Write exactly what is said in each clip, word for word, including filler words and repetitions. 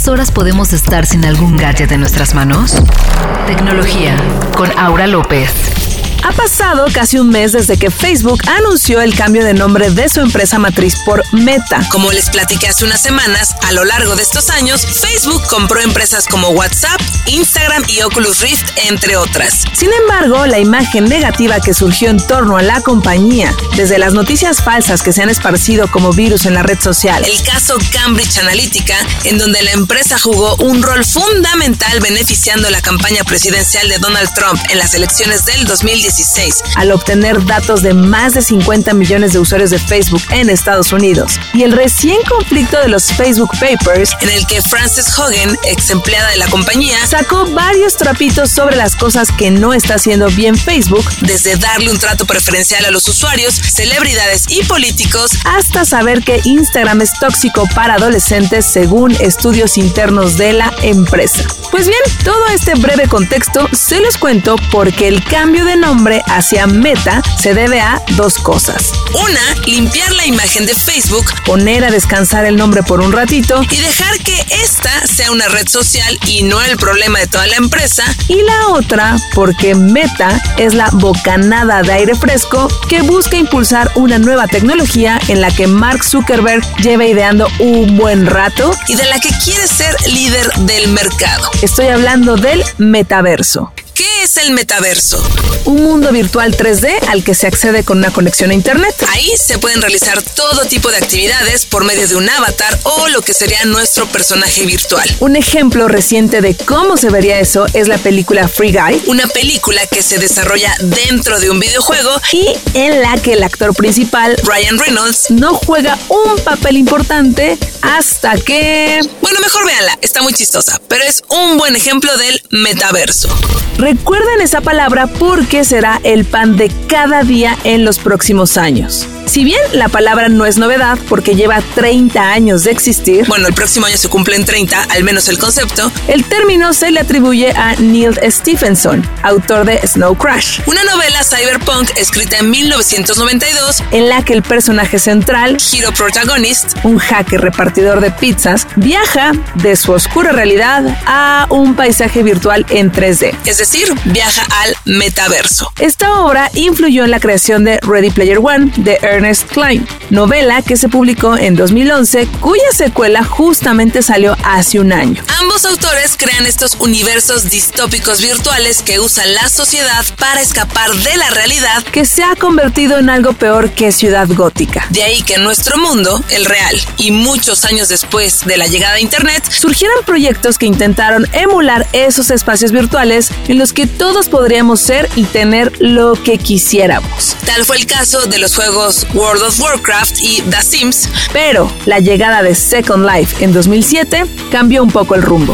¿cuántas horas podemos estar sin algún gadget en nuestras manos? Tecnología, con Aura López. Ha pasado casi un mes desde que Facebook anunció el cambio de nombre de su empresa matriz por Meta. Como les platiqué hace unas semanas, a lo largo de estos años, Facebook compró empresas como WhatsApp, Instagram y Oculus Rift, entre otras. Sin embargo, la imagen negativa que surgió en torno a la compañía, desde las noticias falsas que se han esparcido como virus en la red social, el caso Cambridge Analytica, en donde la empresa jugó un rol fundamental beneficiando la campaña presidencial de Donald Trump en las elecciones del dos mil dieciséis, al obtener datos de más de cincuenta millones de usuarios de Facebook en Estados Unidos, y el recién conflicto de los Facebook Papers, en el que Frances Hogan, ex empleada de la compañía, sacó varios trapitos sobre las cosas que no está haciendo bien Facebook, desde darle un trato preferencial a los usuarios, celebridades y políticos, hasta saber que Instagram es tóxico para adolescentes según estudios internos de la empresa. Pues bien, todo este breve contexto se los cuento porque el cambio de nombre hacia Meta se debe a dos cosas. Una, limpiar la imagen de Facebook, poner a descansar el nombre por un ratito y dejar que esta sea una red social y no el problema de toda la empresa. Y la otra, porque Meta es la bocanada de aire fresco que busca impulsar una nueva tecnología en la que Mark Zuckerberg lleva ideando un buen rato y de la que quiere ser líder del mercado. Estoy hablando del metaverso. ¿Qué es el metaverso? Un mundo virtual tres D al que se accede con una conexión a internet. Ahí se pueden realizar todo tipo de actividades por medio de un avatar o lo que sería nuestro personaje virtual. Un ejemplo reciente de cómo se vería eso es la película Free Guy, una película que se desarrolla dentro de un videojuego y en la que el actor principal, Ryan Reynolds, no juega un papel importante hasta que... Bueno, mejor véanla, está muy chistosa, pero es un buen ejemplo del metaverso. Recuerden esa palabra porque será el pan de cada día en los próximos años. Si bien la palabra no es novedad porque lleva treinta años de existir, bueno, el próximo año se cumplen treinta, al menos el concepto, el término se le atribuye a Neil Stephenson, autor de Snow Crash, una novela cyberpunk escrita en mil novecientos noventa y dos, en la que el personaje central, Hero Protagonist, un hacker repartidor de pizzas, viaja de su oscura realidad a un paisaje virtual en tres D. Es decir, viaja al metaverso. Esta obra influyó en la creación de Ready Player One de Ernest Cline, novela que se publicó en dos mil once, cuya secuela justamente salió hace un año. Ambos autores crean estos universos distópicos virtuales que usa la sociedad para escapar de la realidad, que se ha convertido en algo peor que Ciudad Gótica. De ahí que en nuestro mundo, el real, y muchos años después de la llegada a Internet, surgieran proyectos que intentaron emular esos espacios virtuales en los que todos podríamos ser y tener lo que quisiéramos. Tal fue el caso de los juegos World of Warcraft y The Sims, pero la llegada de Second Life en dos mil siete cambió un poco el rumbo.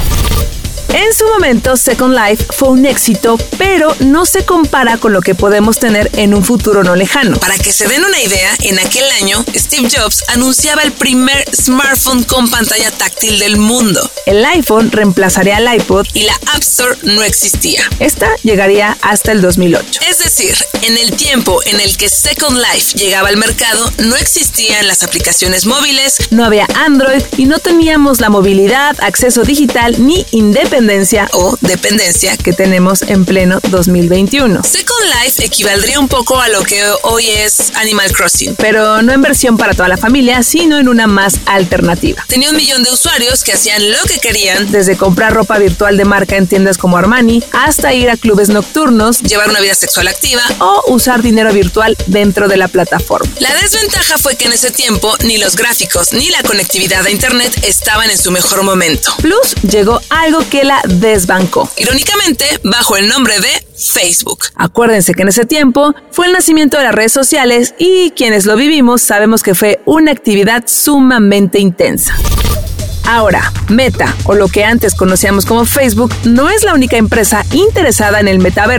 En su momento, Second Life fue un éxito, pero no se compara con lo que podemos tener en un futuro no lejano. Para que se den una idea, en aquel año, Steve Jobs anunciaba el primer smartphone con pantalla táctil del mundo. El iPhone reemplazaría al iPod y la App Store no existía. Esta llegaría hasta el dos mil ocho. Es decir, en el tiempo en el que Second Life llegaba al mercado, no existían las aplicaciones móviles, no había Android y no teníamos la movilidad, acceso digital ni independencia o dependencia que tenemos en pleno dos mil veintiuno. Second Life equivaldría un poco a lo que hoy es Animal Crossing, pero no en versión para toda la familia, sino en una más alternativa. Tenía un millón de usuarios que hacían lo que querían, desde comprar ropa virtual de marca en tiendas como Armani, hasta ir a clubes nocturnos, llevar una vida sexual activa o usar dinero virtual dentro de la plataforma. La desventaja fue que en ese tiempo ni los gráficos ni la conectividad a internet estaban en su mejor momento. Plus, llegó algo que la desbancó. Irónicamente, bajo el nombre de Facebook. Acuérdense que en ese tiempo fue el nacimiento de las redes sociales y quienes lo vivimos sabemos que fue una actividad sumamente intensa. Ahora, Meta, o lo que antes conocíamos como Facebook, no es la única empresa interesada en el metaverso.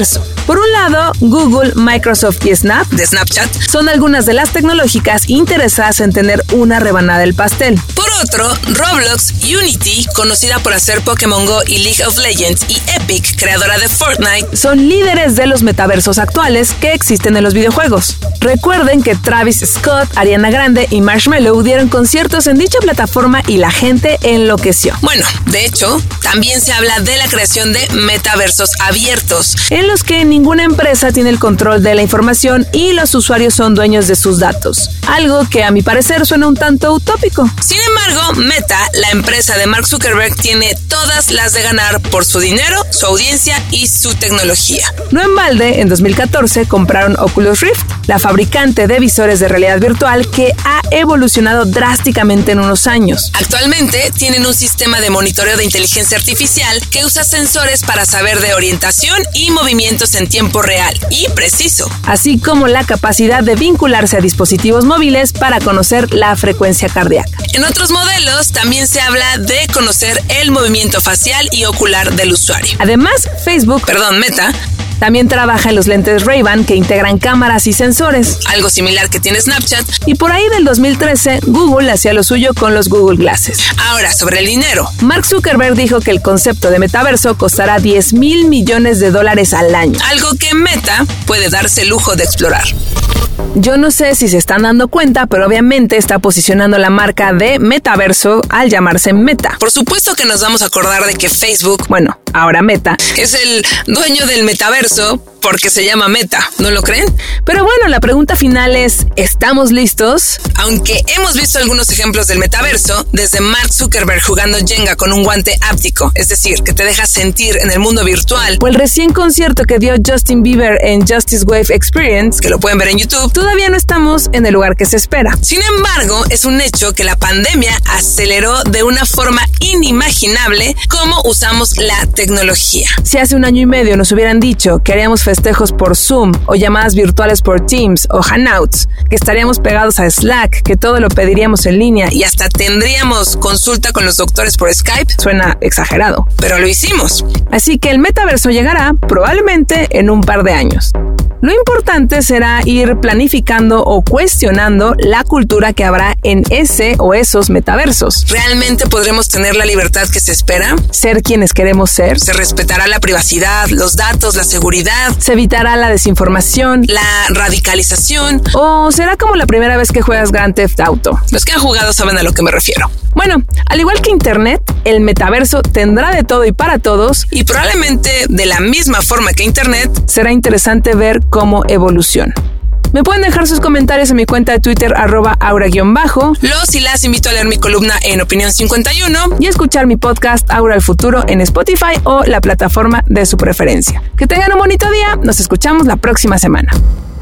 Por un lado, Google, Microsoft y Snap, de Snapchat, son algunas de las tecnológicas interesadas en tener una rebanada del pastel. Por otro, Roblox, Unity, conocida por hacer Pokémon Go y League of Legends, y Epic, creadora de Fortnite, son líderes de los metaversos actuales que existen en los videojuegos. Recuerden que Travis Scott, Ariana Grande y Marshmello dieron conciertos en dicha plataforma y la gente enloqueció. Bueno, de hecho, también se habla de la creación de metaversos abiertos, en los que ninguna empresa tiene el control de la información y los usuarios son dueños de sus datos. Algo que a mi parecer suena un tanto utópico. Sin embargo, Meta, la empresa de Mark Zuckerberg, tiene todas las de ganar por su dinero, su audiencia y su tecnología. No en balde, en dos mil catorce compraron Oculus Rift, la fabricante de visores de realidad virtual que ha evolucionado drásticamente en unos años. Actualmente tienen un sistema de monitoreo de inteligencia artificial que usa sensores para saber de orientación y movimientos en tiempo real y preciso, así como la capacidad de vincularse a dispositivos móviles para conocer la frecuencia cardíaca. En otros modelos también se habla de conocer el movimiento facial y ocular del usuario. Además, Facebook, perdón, Meta, también trabaja en los lentes Ray-Ban que integran cámaras y sensores, algo similar que tiene Snapchat. Y por ahí del dos mil trece, Google hacía lo suyo con los Google Glasses. Ahora, sobre el dinero. Mark Zuckerberg dijo que el concepto de metaverso costará diez mil millones de dólares al año. Algo que Meta puede darse el lujo de explorar. Yo no sé si se están dando cuenta, pero obviamente está posicionando la marca de metaverso al llamarse Meta. Por supuesto que nos vamos a acordar de que Facebook, bueno, ahora Meta, es el dueño del metaverso porque se llama Meta, ¿no lo creen? Pero bueno, la pregunta final es, ¿estamos listos? Aunque hemos visto algunos ejemplos del metaverso, desde Mark Zuckerberg jugando Jenga con un guante áptico, es decir, que te deja sentir en el mundo virtual, o el recién concierto que dio Justin Bieber en Justice Wave Experience, que lo pueden ver en YouTube, todavía no estamos en el lugar que se espera. Sin embargo, es un hecho que la pandemia aceleró de una forma inimaginable cómo usamos la tecnología. Si hace un año y medio nos hubieran dicho que haríamos festejos por Zoom o llamadas virtuales por Teams o Hangouts, que estaríamos pegados a Slack, que todo lo pediríamos en línea y hasta tendríamos consulta con los doctores por Skype, suena exagerado, pero lo hicimos. Así que el metaverso llegará probablemente en un par de años. Lo importante será ir planificando o cuestionando la cultura que habrá en ese o esos metaversos. ¿Realmente podremos tener la libertad que se espera? ¿Ser quienes queremos ser? ¿Se respetará la privacidad, los datos, la seguridad? ¿Se evitará la desinformación? ¿La radicalización? ¿O será como la primera vez que juegas Grand Theft Auto? Los que han jugado saben a lo que me refiero. Bueno, al igual que Internet, el metaverso tendrá de todo y para todos, y probablemente de la misma forma que Internet, será interesante ver cómo evoluciona. Me pueden dejar sus comentarios en mi cuenta de Twitter, arroba aura-bajo. Los y las invito a leer mi columna en Opinión cincuenta y uno y escuchar mi podcast Aura al Futuro en Spotify o la plataforma de su preferencia. Que tengan un bonito día, nos escuchamos la próxima semana.